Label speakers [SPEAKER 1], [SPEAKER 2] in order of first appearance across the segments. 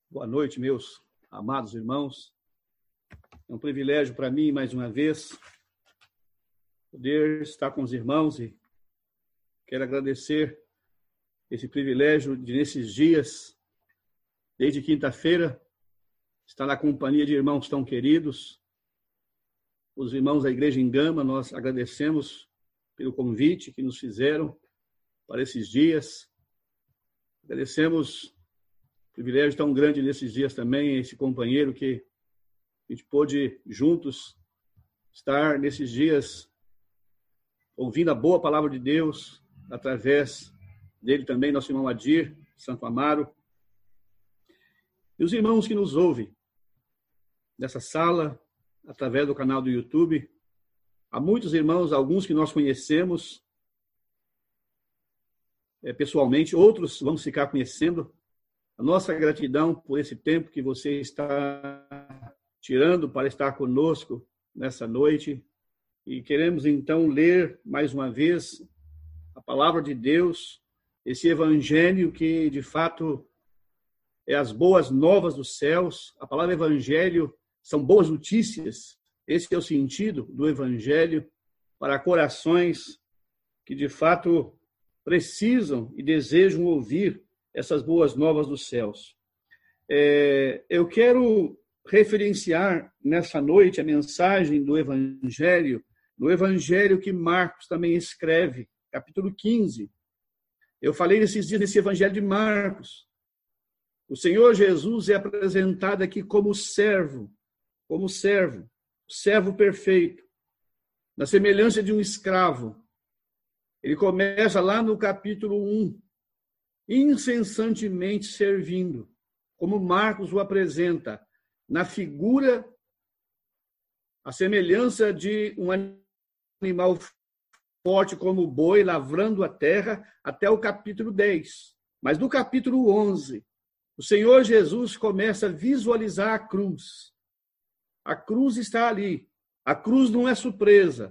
[SPEAKER 1] Boa noite, meus amados irmãos. É um privilégio para mim, mais uma vez, poder estar com os irmãos e quero agradecer esse privilégio de, nesses dias, desde quinta-feira, estar na companhia de irmãos tão queridos. Os irmãos da Igreja em Gama, nós agradecemos pelo convite que nos fizeram para esses dias. Agradecemos privilégio tão grande nesses dias também, esse companheiro que a gente pôde juntos estar nesses dias ouvindo a boa palavra de Deus, através dele também, nosso irmão Adir, Santo Amaro. E os irmãos que nos ouvem nessa sala, através do canal do YouTube. Há muitos irmãos, alguns que nós conhecemos pessoalmente, outros vamos ficar conhecendo. A nossa gratidão por esse tempo que você está tirando para estar conosco nessa noite. E queremos, então, ler mais uma vez a palavra de Deus, esse evangelho que, de fato, é as boas novas dos céus. A palavra evangelho são boas notícias. Esse é o sentido do evangelho para corações que, de fato, precisam e desejam ouvir essas boas novas dos céus. Eu quero referenciar nessa noite a mensagem do Evangelho, no Evangelho que Marcos também escreve, capítulo 15. Eu falei nesses dias nesse Evangelho de Marcos. O Senhor Jesus é apresentado aqui como servo, servo perfeito, na semelhança de um escravo. Ele começa lá no capítulo 1, incessantemente servindo, como Marcos o apresenta, na figura, a semelhança de um animal forte como o boi, lavrando a terra, até o capítulo 10. Mas no capítulo 11, o Senhor Jesus começa a visualizar a cruz. A cruz está ali. A cruz não é surpresa.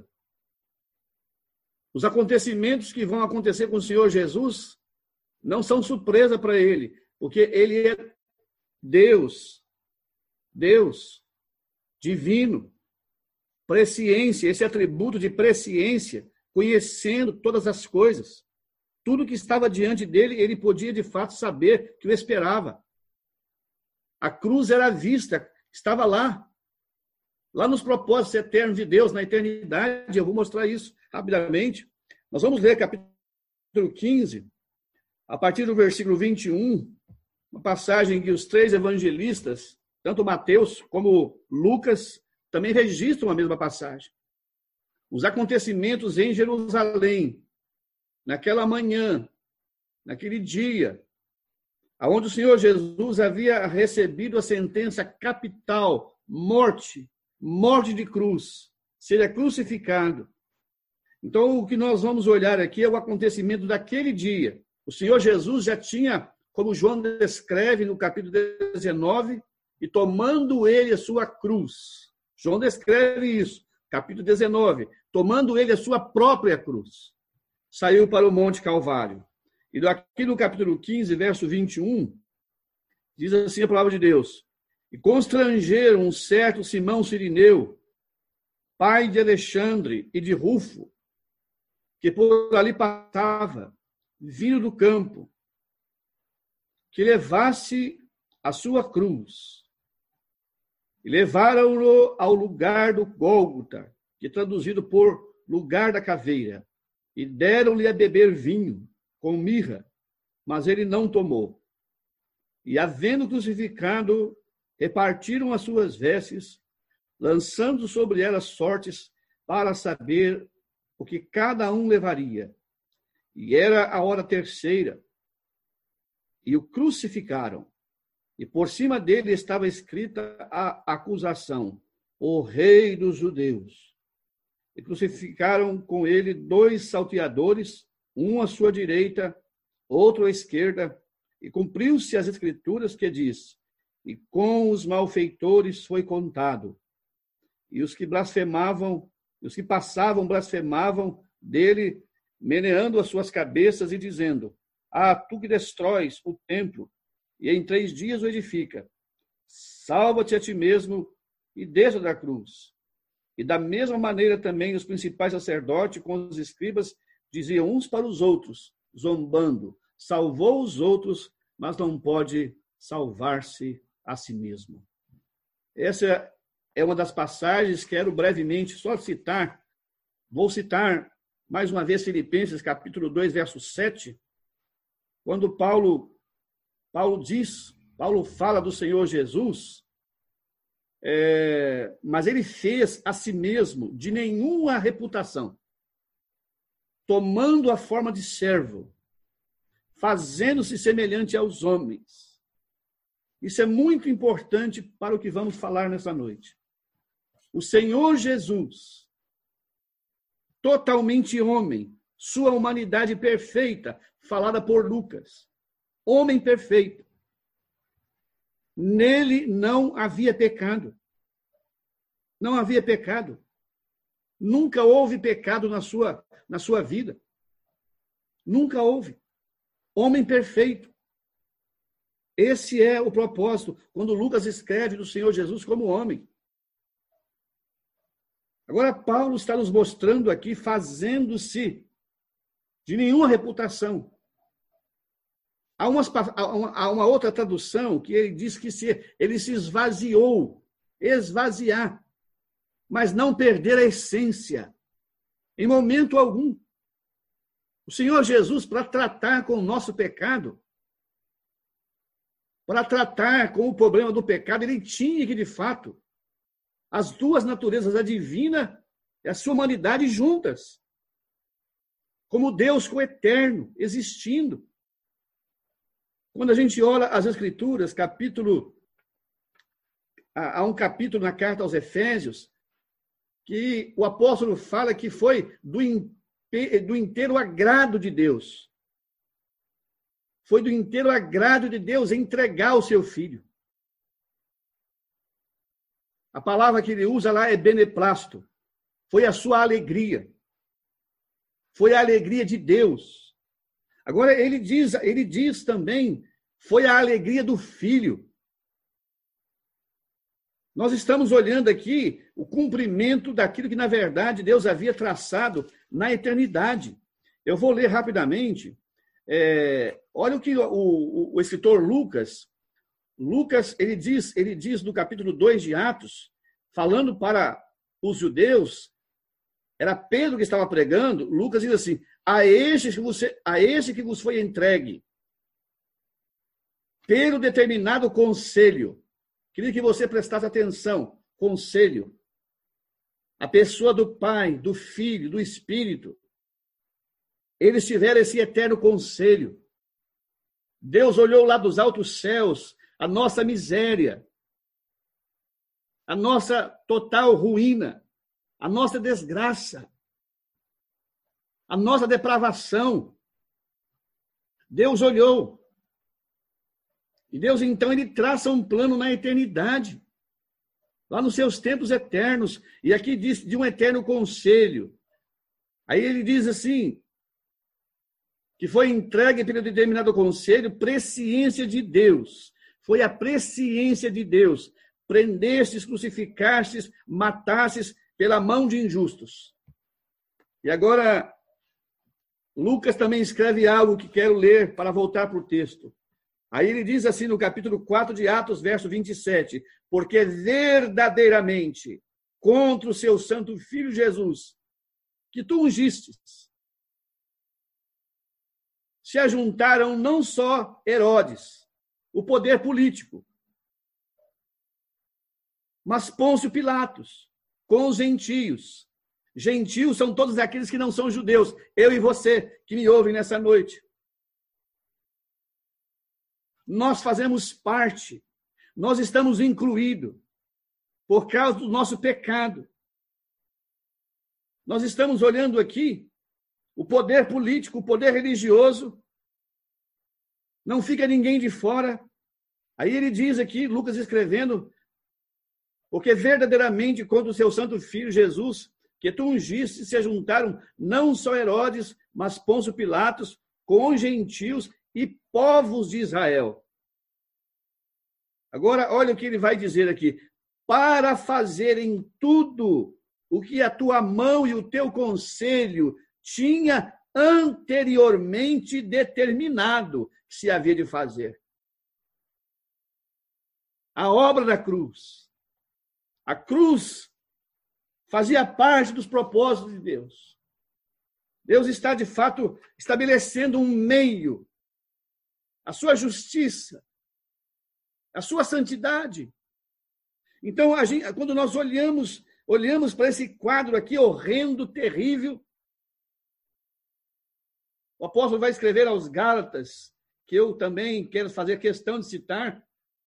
[SPEAKER 1] Os acontecimentos que vão acontecer com o Senhor Jesus não são surpresa para ele, porque ele é Deus, divino, presciência, esse atributo de presciência, conhecendo todas as coisas. Tudo que estava diante dele, ele podia de fato saber que o esperava. A cruz era vista, estava lá nos propósitos eternos de Deus, na eternidade. Eu vou mostrar isso rapidamente. Nós vamos ler capítulo 15, a partir do versículo 21, uma passagem que os três evangelistas, tanto Mateus como Lucas, também registram a mesma passagem. Os acontecimentos em Jerusalém, naquela manhã, naquele dia, onde o Senhor Jesus havia recebido a sentença capital, morte de cruz, seria crucificado. Então, o que nós vamos olhar aqui é o acontecimento daquele dia. O Senhor Jesus já tinha, como João descreve no capítulo 19, e tomando ele a sua cruz. João descreve isso, capítulo 19. Tomando ele a sua própria cruz, saiu para o Monte Calvário. E aqui no capítulo 15, verso 21, diz assim a palavra de Deus: e constrangeram um certo Simão Cirineu, pai de Alexandre e de Rufo, que por ali passava, vindo do campo, que levasse a sua cruz. E levaram-no ao lugar do Gólgota, que é traduzido por lugar da caveira, e deram-lhe a beber vinho com mirra, mas ele não tomou. E, havendo crucificado, repartiram as suas vestes, lançando sobre elas sortes para saber o que cada um levaria. E era a hora terceira. E o crucificaram. E por cima dele estava escrita a acusação: o Rei dos Judeus. E crucificaram com ele 2 salteadores, um à sua direita, outro à esquerda. E cumpriu-se as escrituras que diz: e com os malfeitores foi contado. E os que blasfemavam, os que passavam blasfemavam dele, meneando as suas cabeças e dizendo: ah, tu que destróis o templo e em 3 dias o edifica. Salva-te a ti mesmo e desça da cruz. E da mesma maneira também os principais sacerdotes com os escribas diziam uns para os outros, zombando, salvou os outros, mas não pode salvar-se a si mesmo. Essa é uma das passagens que quero brevemente só citar. Vou citar mais uma vez Filipenses, capítulo 2, verso 7, quando Paulo fala do Senhor Jesus, mas ele fez a si mesmo de nenhuma reputação, tomando a forma de servo, fazendo-se semelhante aos homens. Isso é muito importante para o que vamos falar nessa noite. O Senhor Jesus, totalmente homem, sua humanidade perfeita, falada por Lucas, homem perfeito. Nele não havia pecado. Não havia pecado. Nunca houve pecado na sua vida. Nunca houve. Homem perfeito. Esse é o propósito, quando Lucas escreve do Senhor Jesus como homem. Agora, Paulo está nos mostrando aqui, fazendo-se de nenhuma reputação. Há uma outra tradução que ele diz que ele se esvaziou, esvaziar, mas não perder a essência, em momento algum. O Senhor Jesus, para tratar com o nosso pecado, para tratar com o problema do pecado, ele tinha que, de fato, as duas naturezas, a divina e a sua humanidade juntas, como Deus com o eterno, existindo. Quando a gente olha as Escrituras, há um capítulo na carta aos Efésios, que o apóstolo fala que foi do inteiro agrado de Deus. Foi do inteiro agrado de Deus entregar o seu filho. A palavra que ele usa lá é beneplasto. Foi a sua alegria. Foi a alegria de Deus. Agora, ele diz também, foi a alegria do filho. Nós estamos olhando aqui o cumprimento daquilo que, na verdade, Deus havia traçado na eternidade. Eu vou ler rapidamente. Olha o que o escritor Lucas, ele diz no capítulo 2 de Atos, falando para os judeus, era Pedro que estava pregando, Lucas diz assim, a este que vos foi entregue, pelo determinado conselho. Queria que você prestasse atenção, conselho. A pessoa do Pai, do Filho, do Espírito. Eles tiveram esse eterno conselho. Deus olhou lá dos altos céus, a nossa miséria, a nossa total ruína, a nossa desgraça, a nossa depravação. Deus olhou. E Deus, então, ele traça um plano na eternidade, lá nos seus tempos eternos. E aqui diz de um eterno conselho. Aí ele diz assim, que foi entregue pelo determinado conselho, presciência de Deus. Foi a presciência de Deus. Prendestes, crucificastes, matastes pela mão de injustos. E agora, Lucas também escreve algo que quero ler para voltar para o texto. Aí ele diz assim no capítulo 4 de Atos, verso 27, porque verdadeiramente contra o seu santo filho Jesus, que tu ungistes, se ajuntaram não só Herodes, o poder político, mas Pôncio Pilatos, com os gentios. Gentios são todos aqueles que não são judeus, eu e você que me ouvem nessa noite. Nós fazemos parte, nós estamos incluídos por causa do nosso pecado. Nós estamos olhando aqui o poder político, o poder religioso, não fica ninguém de fora. Aí ele diz aqui, Lucas escrevendo, porque verdadeiramente contra o seu santo filho Jesus, que tu ungiste, se juntaram não só Herodes, mas Pôncio Pilatos, com gentios e povos de Israel. Agora, olha o que ele vai dizer aqui. Para fazerem tudo o que a tua mão e o teu conselho tinha anteriormente determinado que se havia de fazer. A obra da cruz. A cruz fazia parte dos propósitos de Deus. Deus está, de fato, estabelecendo um meio, a sua justiça, a sua santidade. Então, quando nós olhamos para esse quadro aqui, horrendo, terrível, o apóstolo vai escrever aos Gálatas, que eu também quero fazer questão de citar,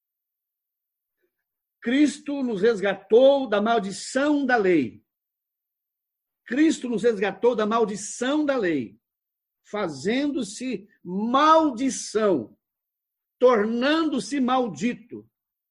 [SPEAKER 1] Cristo nos resgatou da maldição da lei. Cristo nos resgatou da maldição da lei, fazendo-se maldição, tornando-se maldito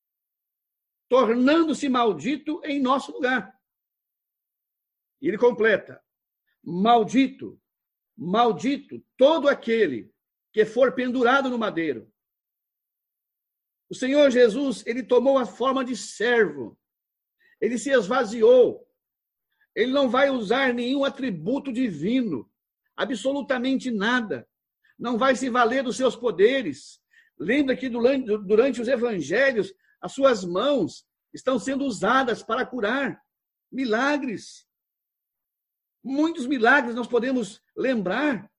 [SPEAKER 1] em nosso lugar. E ele completa: maldito todo aquele que for pendurado no madeiro. O Senhor Jesus, ele tomou a forma de servo. Ele se esvaziou. Ele não vai usar nenhum atributo divino, absolutamente nada. Não vai se valer dos seus poderes. Lembra que durante os evangelhos, as suas mãos estão sendo usadas para curar. Milagres. Muitos milagres nós podemos lembrar.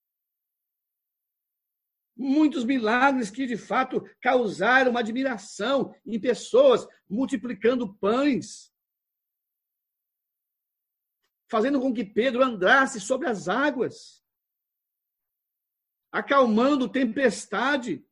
[SPEAKER 1] Muitos milagres que, de fato, causaram uma admiração em pessoas, multiplicando pães, fazendo com que Pedro andasse sobre as águas, acalmando tempestade.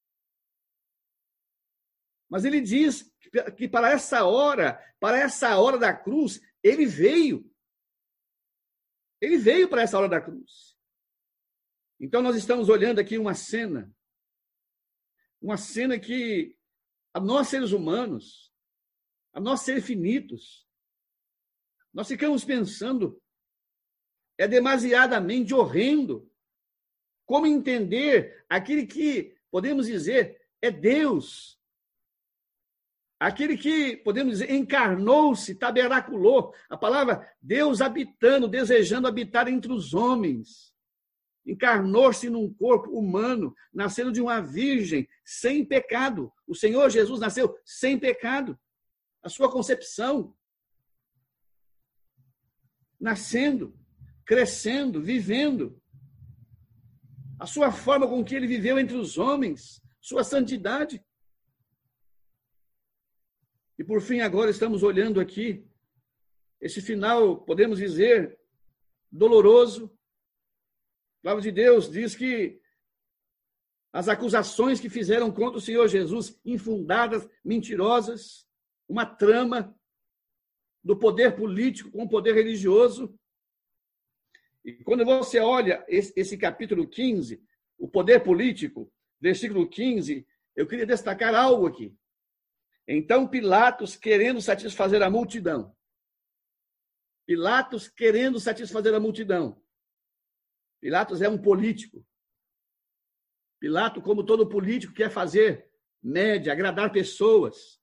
[SPEAKER 1] Mas ele diz que para essa hora da cruz, ele veio. Ele veio para essa hora da cruz. Então, nós estamos olhando aqui uma cena que a nós seres humanos, a nós seres finitos, nós ficamos pensando, é demasiadamente horrendo. Como entender aquele que, podemos dizer, é Deus? Aquele que, podemos dizer, encarnou-se, tabernaculou. A palavra Deus habitando, desejando habitar entre os homens. Encarnou-se num corpo humano, nascendo de uma virgem, sem pecado. O Senhor Jesus nasceu sem pecado. A sua concepção, nascendo, crescendo, vivendo. A sua forma com que ele viveu entre os homens, sua santidade. E por fim, agora estamos olhando aqui esse final, podemos dizer, doloroso. A palavra de Deus diz que as acusações que fizeram contra o Senhor Jesus, infundadas, mentirosas, uma trama do poder político com o poder religioso. E quando você olha esse capítulo 15, o poder político, versículo 15, eu queria destacar algo aqui. Então Pilatos, querendo satisfazer a multidão. Pilatos querendo satisfazer a multidão. Pilatos é um político. Pilatos, como todo político, quer fazer média, agradar pessoas.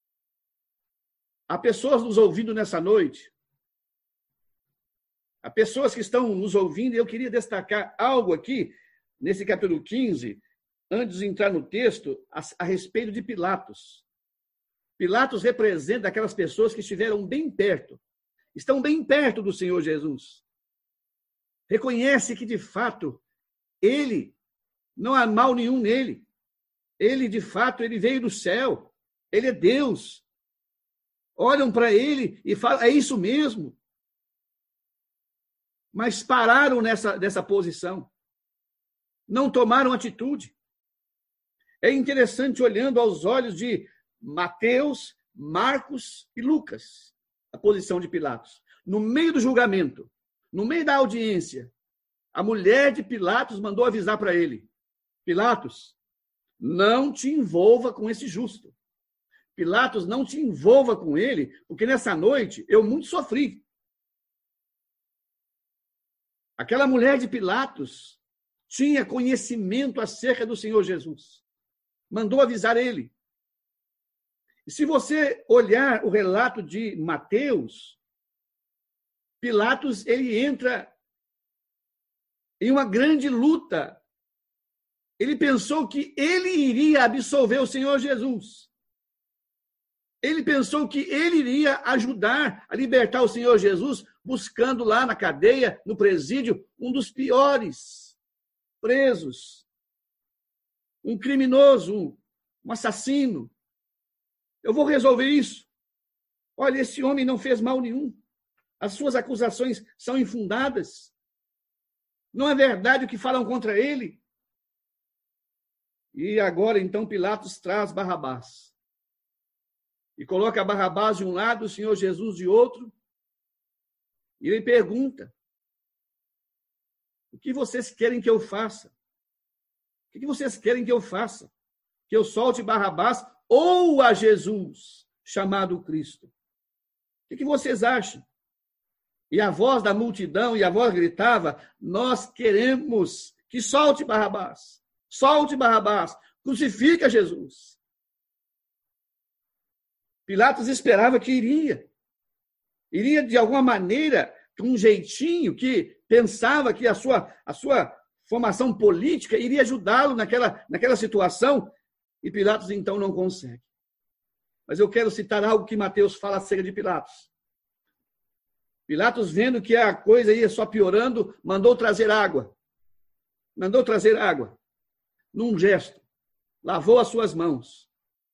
[SPEAKER 1] Há pessoas nos ouvindo nessa noite. Há pessoas que estão nos ouvindo, e eu queria destacar algo aqui, nesse capítulo 15, antes de entrar no texto, a respeito de Pilatos. Pilatos representa aquelas pessoas que estiveram bem perto, estão bem perto do Senhor Jesus. Reconhece que, de fato, ele, não há mal nenhum nele. Ele, de fato, ele veio do céu. Ele é Deus. Olham para ele e falam, é isso mesmo. Mas pararam nessa posição. Não tomaram atitude. É interessante, olhando aos olhos de Mateus, Marcos e Lucas, a posição de Pilatos. No meio do julgamento, no meio da audiência, a mulher de Pilatos mandou avisar para ele: Pilatos, não te envolva com esse justo. Pilatos, não te envolva com ele, porque nessa noite eu muito sofri. Aquela mulher de Pilatos tinha conhecimento acerca do Senhor Jesus. Mandou avisar ele. E se você olhar o relato de Mateus, Pilatos ele entra em uma grande luta. Ele pensou que ele iria absolver o Senhor Jesus. Ele pensou que ele iria ajudar a libertar o Senhor Jesus, buscando lá na cadeia, no presídio, um dos piores presos. Um criminoso, um assassino. Eu vou resolver isso. Olha, esse homem não fez mal nenhum. As suas acusações são infundadas. Não é verdade o que falam contra ele. E agora, então, Pilatos traz Barrabás. E coloca Barrabás de um lado, o Senhor Jesus de outro. E ele pergunta: o que vocês querem que eu faça? O que vocês querem que eu faça? Que eu solte Barrabás ou a Jesus, chamado Cristo? O que vocês acham? E a voz da multidão, e a voz gritava: nós queremos que solte Barrabás. Solte Barrabás. Crucifica Jesus. Pilatos esperava que iria de alguma maneira, com um jeitinho, que pensava que a sua formação política iria ajudá-lo naquela situação, e Pilatos então não consegue. Mas eu quero citar algo que Mateus fala acerca de Pilatos. Pilatos, vendo que a coisa ia só piorando, mandou trazer água. Num gesto. Lavou as suas mãos.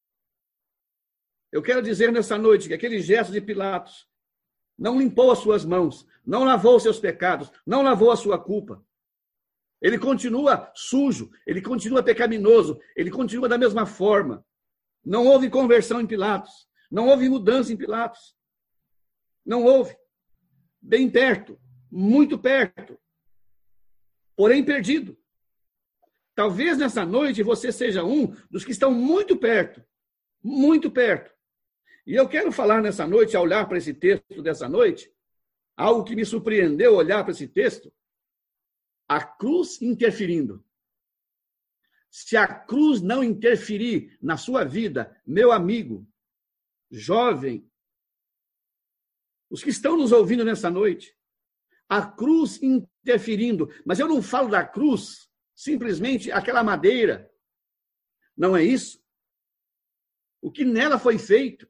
[SPEAKER 1] Eu quero dizer nessa noite que aquele gesto de Pilatos não limpou as suas mãos, não lavou os seus pecados, não lavou a sua culpa. Ele continua sujo, ele continua pecaminoso, ele continua da mesma forma. Não houve conversão em Pilatos, não houve mudança em Pilatos. Não houve. Bem perto, muito perto, porém perdido. Talvez nessa noite você seja um dos que estão muito perto, muito perto. E eu quero falar nessa noite, ao olhar para esse texto dessa noite, algo que me surpreendeu olhar para esse texto, a cruz interferindo. Se a cruz não interferir na sua vida, meu amigo, jovem, os que estão nos ouvindo nessa noite, a cruz interferindo, mas eu não falo da cruz, simplesmente aquela madeira. Não é isso? O que nela foi feito,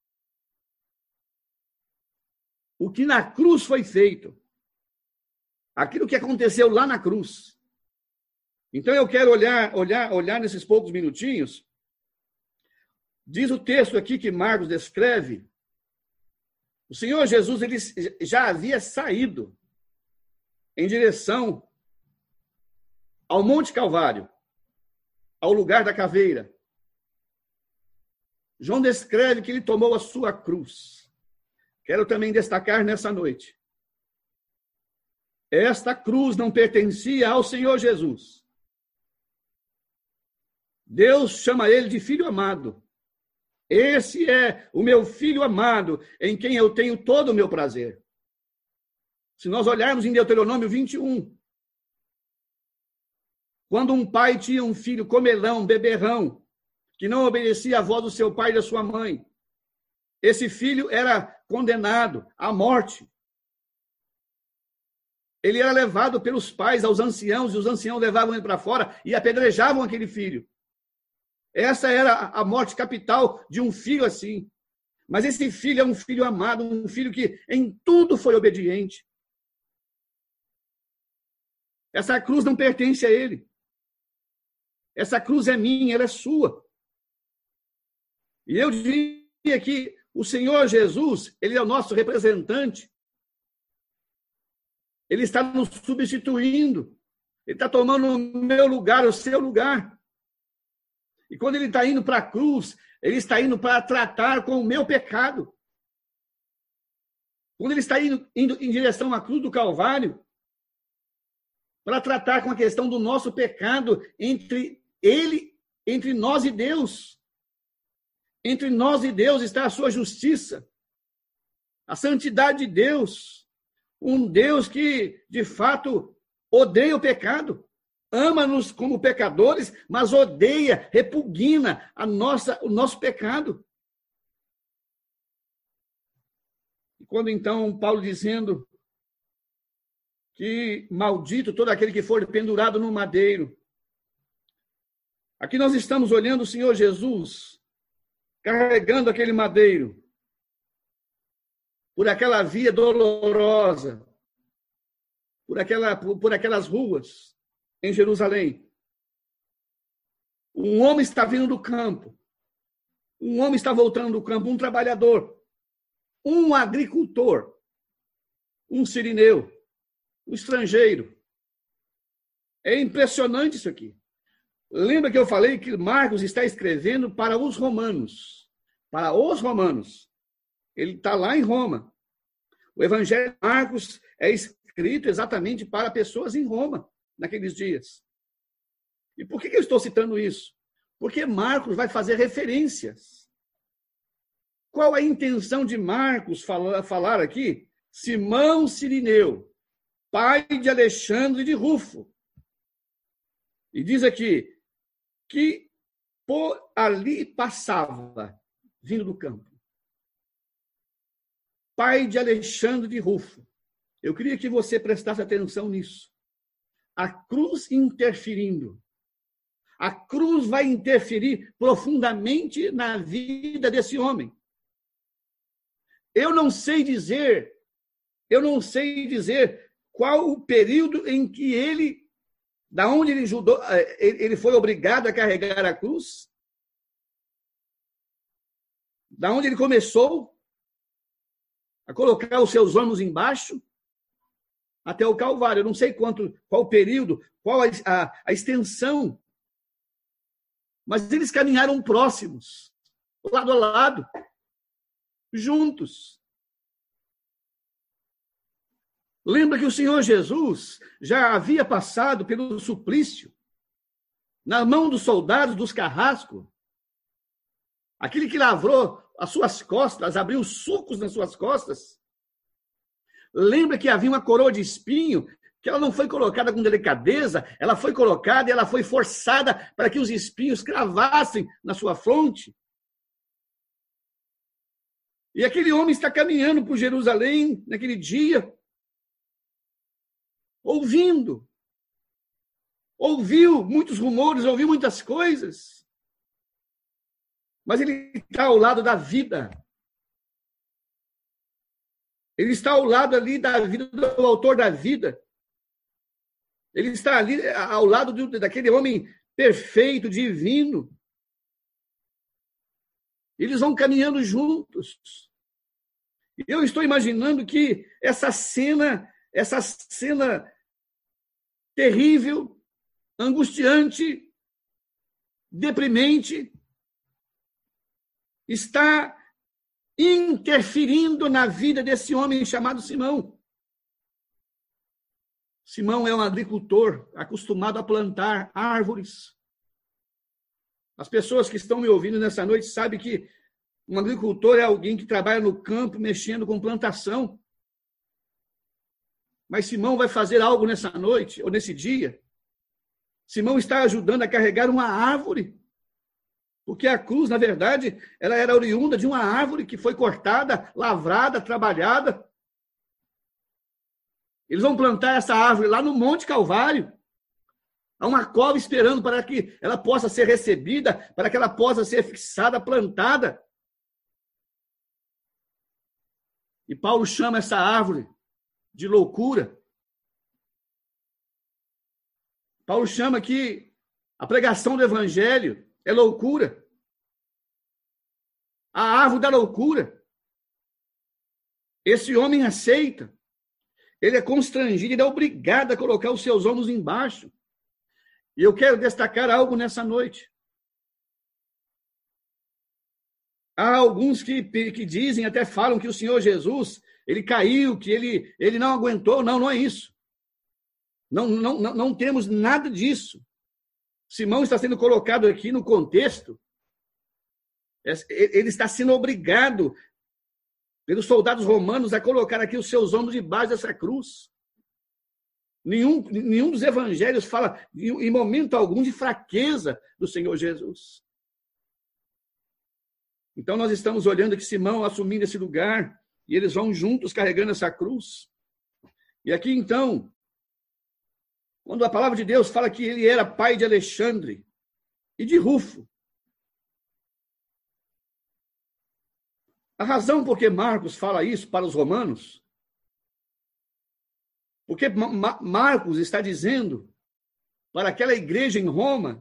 [SPEAKER 1] o que na cruz foi feito, aquilo que aconteceu lá na cruz. Então eu quero olhar nesses poucos minutinhos. Diz o texto aqui que Marcos descreve, o Senhor Jesus ele já havia saído em direção ao Monte Calvário, ao lugar da caveira. João descreve que ele tomou a sua cruz. Quero também destacar nessa noite. Esta cruz não pertencia ao Senhor Jesus. Deus chama ele de filho amado. Esse é o meu filho amado, em quem eu tenho todo o meu prazer. Se nós olharmos em Deuteronômio 21, quando um pai tinha um filho comelão, beberrão, que não obedecia à voz do seu pai e da sua mãe, esse filho era condenado à morte. Ele era levado pelos pais aos anciãos, e os anciãos levavam ele para fora e apedrejavam aquele filho. Essa era a morte capital de um filho assim. Mas esse filho é um filho amado, um filho que em tudo foi obediente. Essa cruz não pertence a ele. Essa cruz é minha, ela é sua. E eu diria que o Senhor Jesus, ele é o nosso representante. Ele está nos substituindo. Ele está tomando o meu lugar, o seu lugar. E quando ele está indo para a cruz, ele está indo para tratar com o meu pecado. Quando ele está indo em direção à cruz do Calvário, para tratar com a questão do nosso pecado entre nós e Deus. Entre nós e Deus está a sua justiça, a santidade de Deus. Um Deus que, de fato, odeia o pecado. Ama-nos como pecadores, mas odeia, repugna o nosso pecado. quando então Paulo dizendo que maldito todo aquele que for pendurado no madeiro. Aqui nós estamos olhando o Senhor Jesus carregando aquele madeiro por aquela via dolorosa, por aquelas ruas em Jerusalém. Um homem está vindo do campo. Um homem está voltando do campo, um trabalhador, um agricultor, um sirineu, um estrangeiro. É impressionante isso aqui. Lembra que eu falei que Marcos está escrevendo para os romanos. Para os romanos. Ele está lá em Roma. O Evangelho de Marcos é escrito exatamente para pessoas em Roma, naqueles dias. E por que eu estou citando isso? Porque Marcos vai fazer referências. Qual a intenção de Marcos falar aqui? Simão Cirineu, pai de Alexandre de Rufo. E diz aqui que por ali passava, vindo do campo. Pai de Alexandre de Rufo. Eu queria que você prestasse atenção nisso. A cruz interferindo. A cruz vai interferir profundamente na vida desse homem. Eu não sei dizer qual o período em que da onde ele foi obrigado a carregar a cruz, da onde ele começou a colocar os seus ombros embaixo, até o Calvário. Eu não sei qual o período, qual a extensão, mas eles caminharam próximos, lado a lado, juntos. Lembra que o Senhor Jesus já havia passado pelo suplício, na mão dos soldados, dos carrascos. Aquele que lavrou as suas costas, abriu sulcos nas suas costas. Lembra que havia uma coroa de espinho, que ela não foi colocada com delicadeza, ela foi colocada e ela foi forçada para que os espinhos cravassem na sua fronte. E aquele homem está caminhando por Jerusalém naquele dia, ouviu muitos rumores, ouviu muitas coisas, mas ele está ao lado da vida. Ele está ao lado ali da vida do autor da vida. Ele está ali ao lado daquele homem perfeito, divino. Eles vão caminhando juntos. Eu estou imaginando que essa cena terrível, angustiante, deprimente, está interferindo na vida desse homem chamado Simão. Simão é um agricultor acostumado a plantar árvores. As pessoas que estão me ouvindo nessa noite sabem que um agricultor é alguém que trabalha no campo, mexendo com plantação. Mas Simão vai fazer algo nessa noite, ou nesse dia. Simão está ajudando a carregar uma árvore. Porque a cruz, na verdade, ela era oriunda de uma árvore que foi cortada, lavrada, trabalhada. Eles vão plantar essa árvore lá no Monte Calvário. Há uma cova esperando para que ela possa ser recebida, para que ela possa ser fixada, plantada. E Paulo chama essa árvore de loucura. Paulo chama que a pregação do evangelho é loucura. A árvore da loucura. Esse homem aceita. Ele é constrangido, ele é obrigado a colocar os seus ombros embaixo. E eu quero destacar algo nessa noite. Há alguns que dizem, até falam que o Senhor Jesus, ele caiu, que ele não aguentou. Não, não é isso. Não temos nada disso. Simão está sendo colocado aqui no contexto. Ele está sendo obrigado pelos soldados romanos a colocar aqui os seus ombros debaixo dessa cruz. Nenhum dos evangelhos fala, em momento algum, de fraqueza do Senhor Jesus. Então, nós estamos olhando que Simão, assumindo esse lugar, e eles vão juntos carregando essa cruz. E aqui, então, quando a palavra de Deus fala que ele era pai de Alexandre e de Rufo, a razão por que Marcos fala isso para os romanos, porque Marcos está dizendo para aquela igreja em Roma,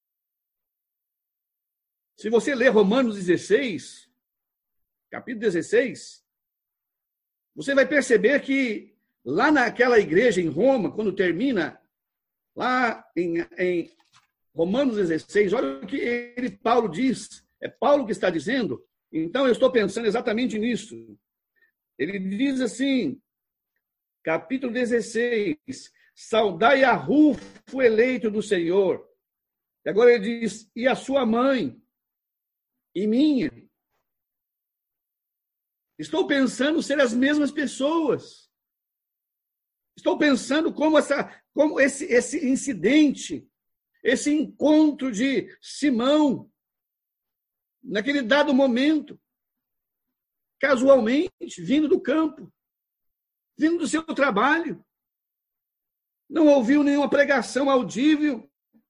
[SPEAKER 1] se você ler Romanos 16, capítulo 16, você vai perceber que lá naquela igreja em Roma, quando termina, lá em Romanos 16, olha o que Paulo diz, é Paulo que está dizendo, então eu estou pensando exatamente nisso. Ele diz assim, capítulo 16, saudai a Rufo, eleito do Senhor. E agora ele diz, e a sua mãe, e minha. Estou pensando ser as mesmas pessoas. Estou pensando como esse incidente, esse encontro de Simão, naquele dado momento, casualmente, vindo do campo, vindo do seu trabalho, não ouviu nenhuma pregação audível,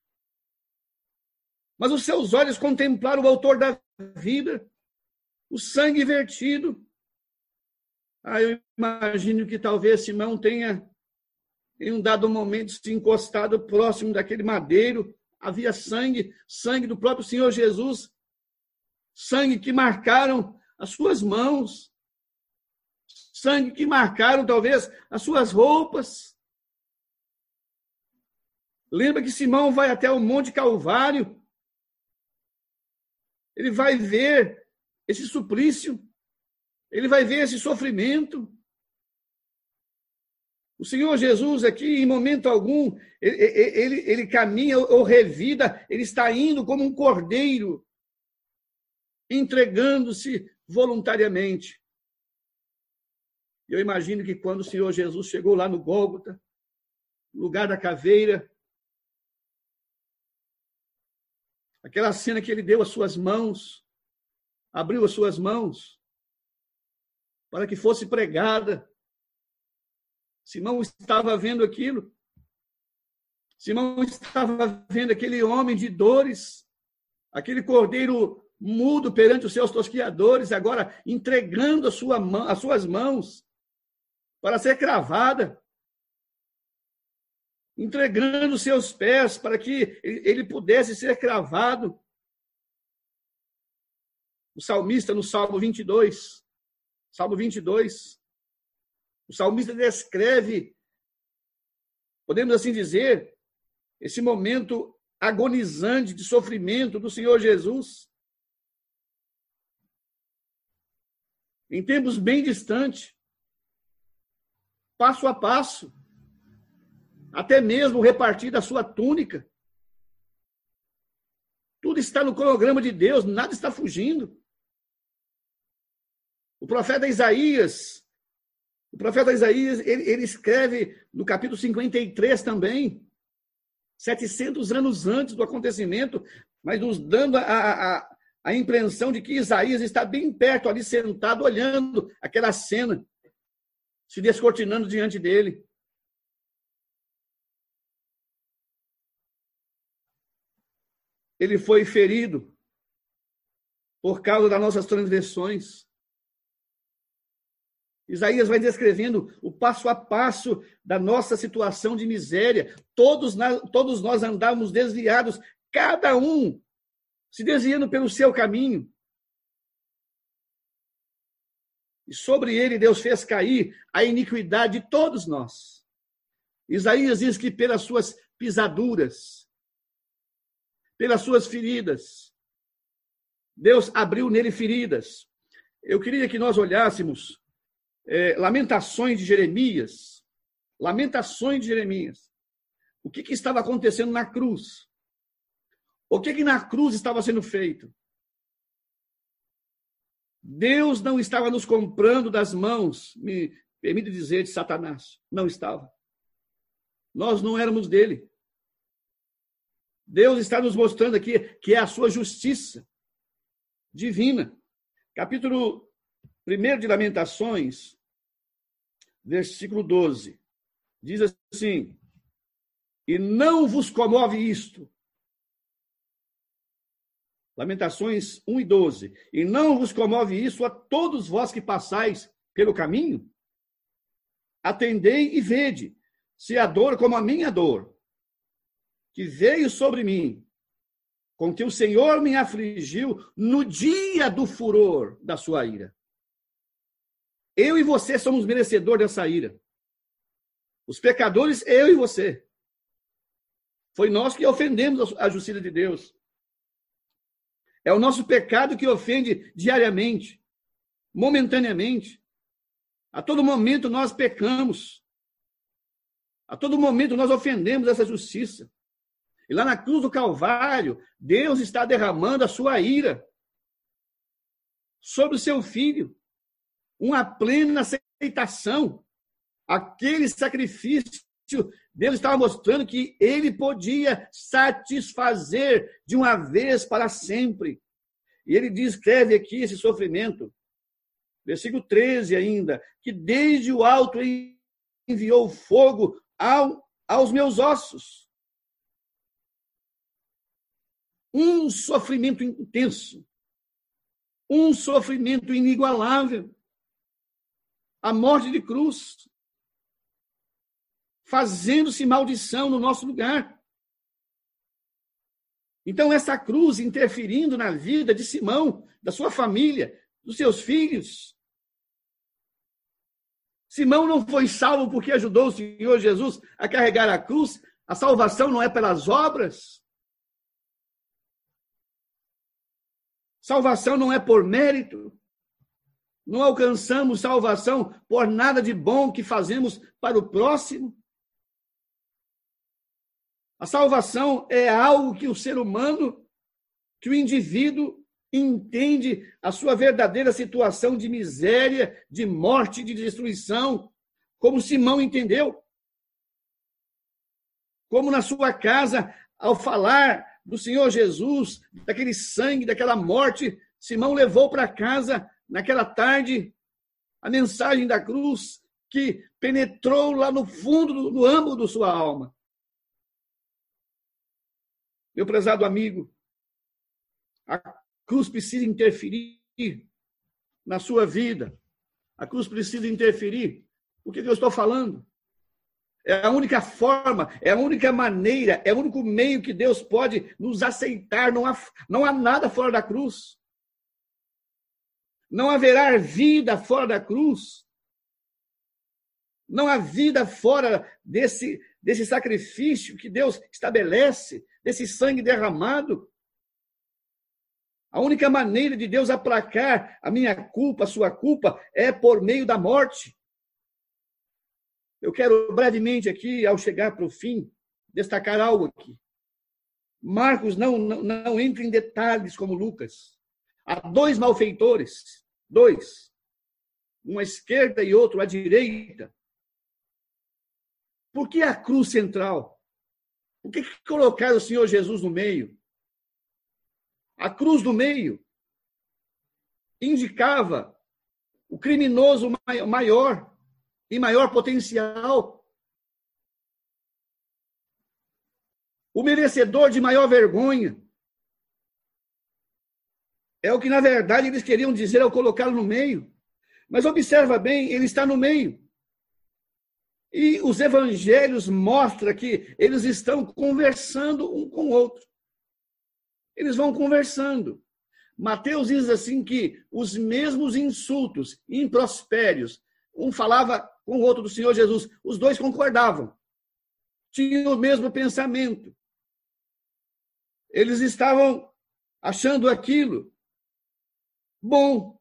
[SPEAKER 1] mas os seus olhos contemplaram o autor da vida, o sangue vertido. Eu imagino que talvez Simão tenha, em um dado momento, se encostado próximo daquele madeiro. Havia sangue do próprio Senhor Jesus, sangue que marcaram as suas mãos, sangue que marcaram, talvez, as suas roupas. Lembra que Simão vai até o Monte Calvário, ele vai ver esse suplício, ele vai ver esse sofrimento. O Senhor Jesus aqui, em momento algum, ele caminha ou revida, ele está indo como um cordeiro, entregando-se voluntariamente. Eu imagino que quando o Senhor Jesus chegou lá no Gólgota, lugar da caveira, aquela cena que ele deu as suas mãos, abriu as suas mãos, para que fosse pregada. Simão estava vendo aquilo. Simão estava vendo aquele homem de dores, aquele cordeiro mudo perante os seus tosquiadores, agora entregando as suas mãos para ser cravada, entregando os seus pés para que ele pudesse ser cravado. O salmista, no Salmo 22, o salmista descreve, podemos assim dizer, esse momento agonizante de sofrimento do Senhor Jesus. Em tempos bem distantes, passo a passo, até mesmo repartir da sua túnica. Tudo está no cronograma de Deus, nada está fugindo. O profeta Isaías, ele escreve no capítulo 53 também, 700 anos antes do acontecimento, mas nos dando a impressão de que Isaías está bem perto ali, sentado, olhando aquela cena, se descortinando diante dele. Ele foi ferido por causa das nossas transgressões. Isaías vai descrevendo o passo a passo da nossa situação de miséria. Todos nós andávamos desviados, cada um se desviando pelo seu caminho. E sobre ele Deus fez cair a iniquidade de todos nós. Isaías diz que pelas suas pisaduras, pelas suas feridas, Deus abriu nele feridas. Eu queria que nós olhássemos Lamentações de Jeremias. Lamentações de Jeremias. O que estava acontecendo na cruz? O que na cruz estava sendo feito? Deus não estava nos comprando das mãos, me permite dizer, de Satanás. Não estava. Nós não éramos dele. Deus está nos mostrando aqui que é a sua justiça divina. Capítulo 1 de Lamentações, versículo 12, diz assim: e não vos comove isto. Lamentações 1 e 12. E não vos comove isso a todos vós que passais pelo caminho? Atendei e vede, se a dor como a minha dor, que veio sobre mim, com que o Senhor me afligiu no dia do furor da sua ira. Eu e você somos merecedores dessa ira. Os pecadores, eu e você. Foi nós que ofendemos a justiça de Deus. É o nosso pecado que ofende diariamente, momentaneamente. A todo momento nós pecamos. A todo momento nós ofendemos essa justiça. E lá na cruz do Calvário, Deus está derramando a sua ira sobre o seu filho. Uma plena aceitação. Aquele sacrifício, Deus estava mostrando que ele podia satisfazer de uma vez para sempre. E ele descreve aqui esse sofrimento. Versículo 13 ainda, que desde o alto enviou fogo aos meus ossos. Um sofrimento intenso. Um sofrimento inigualável. A morte de cruz. Fazendo-se maldição no nosso lugar. Então, essa cruz interferindo na vida de Simão, da sua família, dos seus filhos. Simão não foi salvo porque ajudou o Senhor Jesus a carregar a cruz. A salvação não é pelas obras. Salvação não é por mérito. Não alcançamos salvação por nada de bom que fazemos para o próximo. A salvação é algo que o ser humano, que o indivíduo entende a sua verdadeira situação de miséria, de morte, de destruição, como Simão entendeu. Como na sua casa, ao falar do Senhor Jesus, daquele sangue, daquela morte, Simão levou para casa, naquela tarde, a mensagem da cruz que penetrou lá no fundo, no âmago da sua alma. Meu prezado amigo, a cruz precisa interferir na sua vida. A cruz precisa interferir. O que eu estou falando? É a única forma, é a única maneira, é o único meio que Deus pode nos aceitar. Não há nada fora da cruz. Não haverá vida fora da cruz. Não há vida fora desse sacrifício que Deus estabelece, desse sangue derramado. A única maneira de Deus aplacar a minha culpa, a sua culpa, é por meio da morte. Eu quero brevemente aqui, ao chegar para o fim, destacar algo aqui. Marcos não entra em detalhes como Lucas. Há dois malfeitores, um à esquerda e outro à direita. Por que a cruz central? Por que colocaram o Senhor Jesus no meio? A cruz do meio indicava o criminoso maior e maior potencial. O merecedor de maior vergonha. É o que, na verdade, eles queriam dizer ao colocá-lo no meio. Mas observa bem, ele está no meio. E os evangelhos mostram que eles estão conversando um com o outro. Eles vão conversando. Mateus diz assim que os mesmos insultos, impropérios, um falava com o outro do Senhor Jesus, os dois concordavam. Tinham o mesmo pensamento. Eles estavam achando aquilo bom.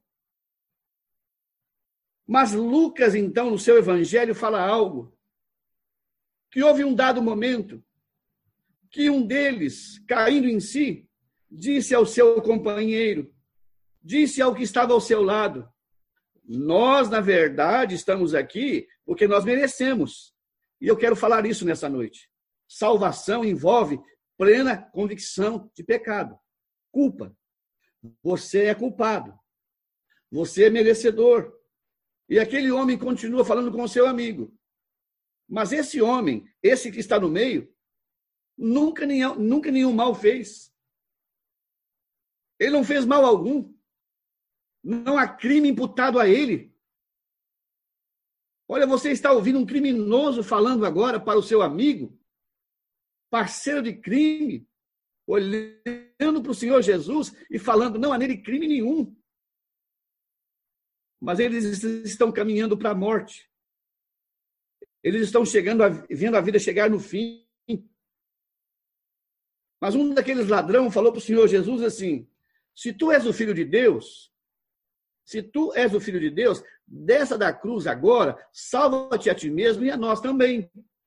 [SPEAKER 1] Mas Lucas, então, no seu evangelho, fala algo. Que houve um dado momento que um deles, caindo em si, disse ao seu companheiro, disse ao que estava ao seu lado, nós, na verdade, estamos aqui porque nós merecemos. E eu quero falar isso nessa noite. Salvação envolve plena convicção de pecado. Culpa. Você é culpado. Você é merecedor. E aquele homem continua falando com o seu amigo. Mas esse homem, esse que está no meio, nunca nenhum mal fez. Ele não fez mal algum. Não há crime imputado a ele. Olha, você está ouvindo um criminoso falando agora para o seu amigo, parceiro de crime, olhando para o Senhor Jesus e falando, não há nele crime nenhum. Mas eles estão caminhando para a morte. Eles estão vendo a vida chegar no fim. Mas um daqueles ladrões falou para o Senhor Jesus assim, se tu és o Filho de Deus, desça da cruz agora, salva-te a ti mesmo e a nós também.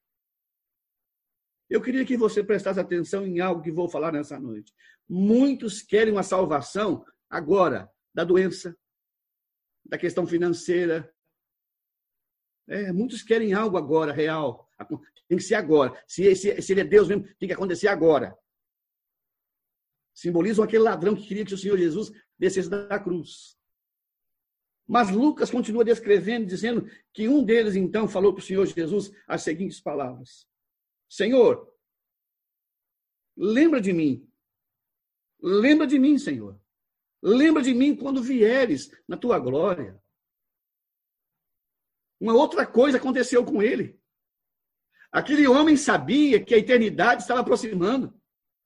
[SPEAKER 1] Eu queria que você prestasse atenção em algo que vou falar nessa noite. Muitos querem uma salvação agora, da doença, da questão financeira. Muitos querem algo agora, real. Tem que ser agora. Se ele é Deus mesmo, tem que acontecer agora. Simbolizam aquele ladrão que queria que o Senhor Jesus descesse da cruz. Mas Lucas continua descrevendo, dizendo que um deles, então, falou para o Senhor Jesus as seguintes palavras. Senhor, lembra de mim. Lembra de mim, Senhor. Lembra de mim quando vieres na tua glória. Uma outra coisa aconteceu com ele. Aquele homem sabia que a eternidade estava aproximando.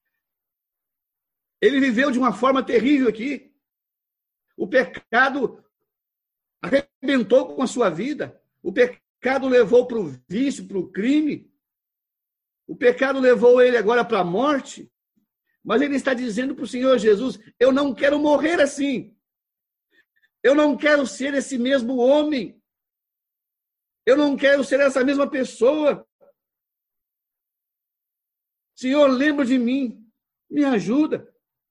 [SPEAKER 1] Ele viveu de uma forma terrível aqui. O pecado arrebentou com a sua vida. O pecado levou para o vício, para o crime. O pecado levou ele agora para a morte. Mas ele está dizendo para o Senhor Jesus, eu não quero morrer assim. Eu não quero ser esse mesmo homem. Eu não quero ser essa mesma pessoa. Senhor, lembra de mim. Me ajuda.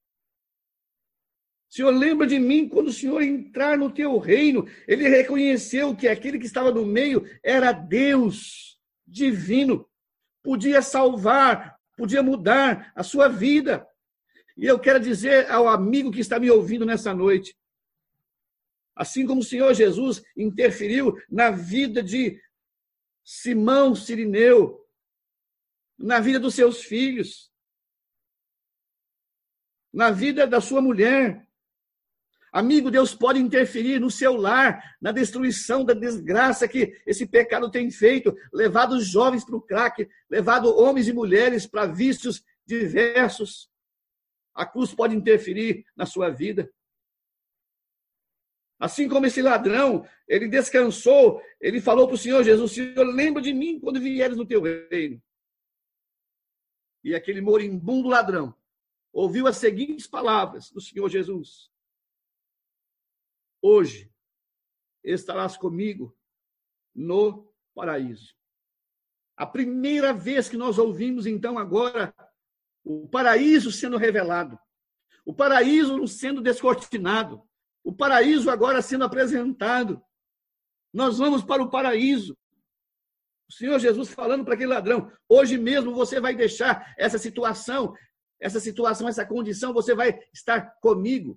[SPEAKER 1] Senhor, lembra de mim quando o Senhor entrar no teu reino. Ele reconheceu que aquele que estava no meio era Deus divino. Podia salvar, podia mudar a sua vida. E eu quero dizer ao amigo que está me ouvindo nessa noite, assim como o Senhor Jesus interferiu na vida de Simão Cirineu, na vida dos seus filhos, na vida da sua mulher. Amigo, Deus pode interferir no seu lar, na destruição, da desgraça que esse pecado tem feito, levado os jovens para o crack, levado homens e mulheres para vícios diversos. A cruz pode interferir na sua vida. Assim como esse ladrão, ele descansou, ele falou para o Senhor Jesus, Senhor, lembra de mim quando vieres no teu reino. E aquele moribundo ladrão ouviu as seguintes palavras do Senhor Jesus. Hoje estarás comigo no paraíso. A primeira vez que nós ouvimos, então, agora, o paraíso sendo revelado, o paraíso sendo descortinado, o paraíso agora sendo apresentado. Nós vamos para o paraíso. O Senhor Jesus falando para aquele ladrão, hoje mesmo você vai deixar essa situação, essa condição, você vai estar comigo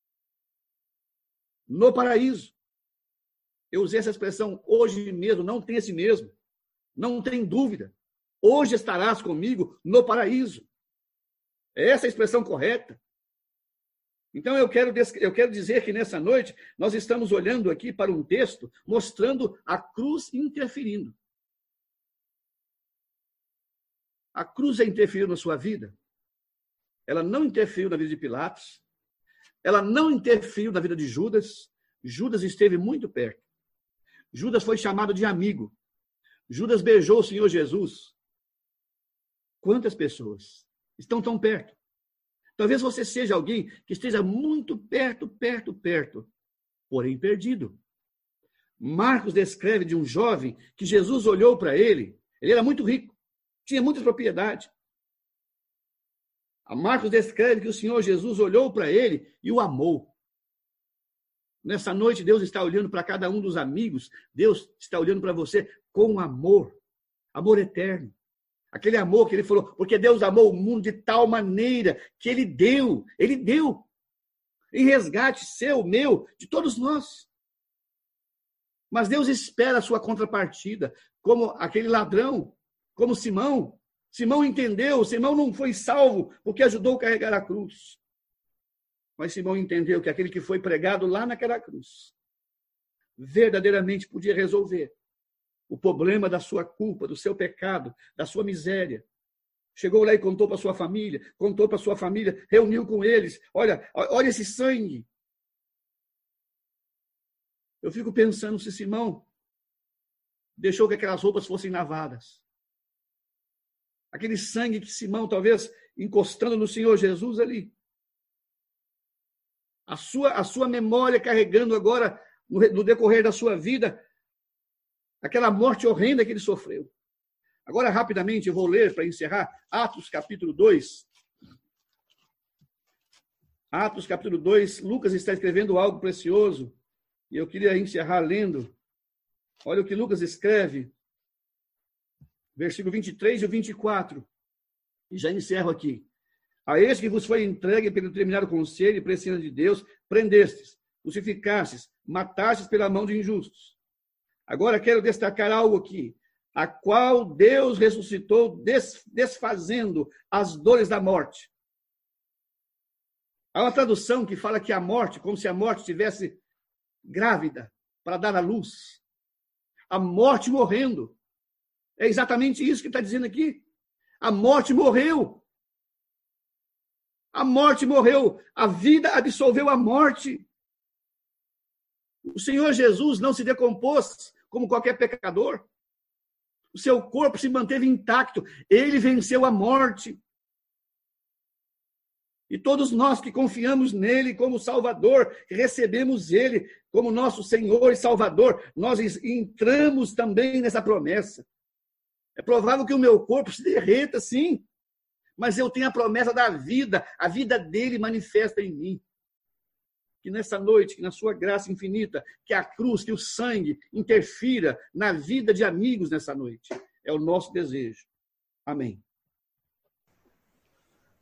[SPEAKER 1] no paraíso. Eu usei essa expressão, hoje mesmo, não tem esse mesmo. Não tem dúvida. Hoje estarás comigo no paraíso. É essa a expressão correta. Então, eu quero dizer que nessa noite nós estamos olhando aqui para um texto mostrando a cruz interferindo. A cruz interferiu na sua vida. Ela não interferiu na vida de Pilatos. Ela não interferiu na vida de Judas. Judas esteve muito perto. Judas foi chamado de amigo. Judas beijou o Senhor Jesus. Quantas pessoas estão tão perto? Talvez você seja alguém que esteja muito perto, porém perdido. Marcos descreve de um jovem que Jesus olhou para ele. Ele era muito rico, tinha muita propriedade. A Marcos descreve que o Senhor Jesus olhou para ele e o amou. Nessa noite, Deus está olhando para cada um dos amigos. Deus está olhando para você com amor. Amor eterno. Aquele amor que ele falou, porque Deus amou o mundo de tal maneira que ele deu. Ele deu. em resgate seu, meu, de todos nós. Mas Deus espera a sua contrapartida, como aquele ladrão, como Simão. Simão entendeu, Simão não foi salvo porque ajudou a carregar a cruz. Mas Simão entendeu que aquele que foi pregado lá naquela cruz verdadeiramente podia resolver o problema da sua culpa, do seu pecado, da sua miséria. Chegou lá e contou para sua família, reuniu com eles. Olha esse sangue. Eu fico pensando se Simão deixou que aquelas roupas fossem lavadas. Aquele sangue que Simão, talvez encostando no Senhor Jesus ali. A sua memória carregando agora, no decorrer da sua vida, aquela morte horrenda que ele sofreu. Agora, rapidamente, eu vou ler para encerrar Atos capítulo 2. Atos capítulo 2, Lucas está escrevendo algo precioso. E eu queria encerrar lendo. Olha o que Lucas escreve. Versículo 23 e 24. E já encerro aqui. A este que vos foi entregue pelo determinado conselho e presciência de Deus, prendestes, crucificastes, matastes pela mão de injustos. Agora quero destacar algo aqui. A qual Deus ressuscitou, desfazendo as dores da morte. Há uma tradução que fala que a morte, como se a morte estivesse grávida para dar à luz. A morte morrendo. É exatamente isso que está dizendo aqui. A morte morreu. A morte morreu. A vida absolveu a morte. O Senhor Jesus não se decompôs como qualquer pecador. O seu corpo se manteve intacto. Ele venceu a morte. E todos nós que confiamos nele como Salvador, recebemos ele como nosso Senhor e Salvador, nós entramos também nessa promessa. É provável que o meu corpo se derreta, sim, mas eu tenho a promessa da vida, a vida dele manifesta em mim. Que nessa noite, que na sua graça infinita, que a cruz, que o sangue interfira na vida de amigos nessa noite. É o nosso desejo. Amém.